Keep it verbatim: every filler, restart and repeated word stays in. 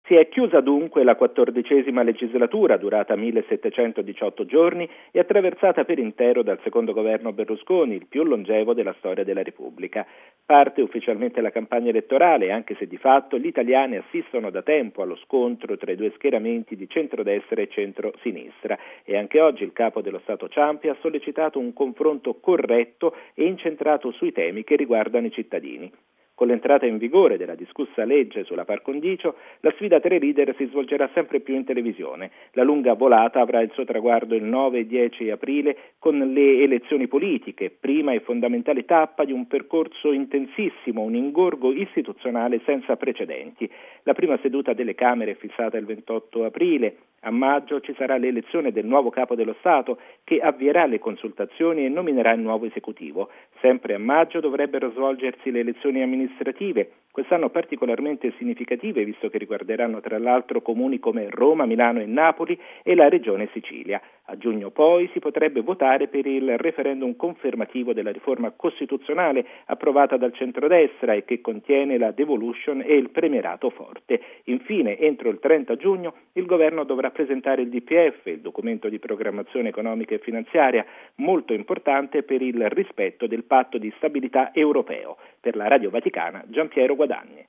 Si è chiusa dunque la quattordicesima legislatura, durata millesettecentodiciotto giorni e attraversata per intero dal secondo governo Berlusconi, il più longevo della storia della Repubblica. Parte ufficialmente la campagna elettorale, anche se di fatto gli italiani assistono da tempo allo scontro tra i due schieramenti di centrodestra e centrosinistra, e anche oggi il capo dello Stato Ciampi ha sollecitato un confronto corretto e incentrato sui temi che riguardano i cittadini. Con l'entrata in vigore della discussa legge sulla par condicio, la sfida tra i leader si svolgerà sempre più in televisione. La lunga volata avrà il suo traguardo il nove e dieci aprile con le elezioni politiche, prima e fondamentale tappa di un percorso intensissimo, un ingorgo istituzionale senza precedenti. La prima seduta delle Camere è fissata il ventotto aprile. A maggio ci sarà l'elezione del nuovo capo dello Stato che avvierà le consultazioni e nominerà il nuovo esecutivo. Sempre a maggio dovrebbero svolgersi le elezioni amministrative, quest'anno particolarmente significative visto che riguarderanno tra l'altro comuni come Roma, Milano e Napoli e la regione Sicilia. A giugno poi si potrebbe votare per il referendum confermativo della riforma costituzionale approvata dal centrodestra e che contiene la devolution e il premierato forte. Infine, entro il trenta giugno, il governo dovrà presentare il D P F, il documento di programmazione economica e finanziaria, molto importante per il rispetto del patto di stabilità europeo. Per la Radio Vaticana, Giampiero Guadagni.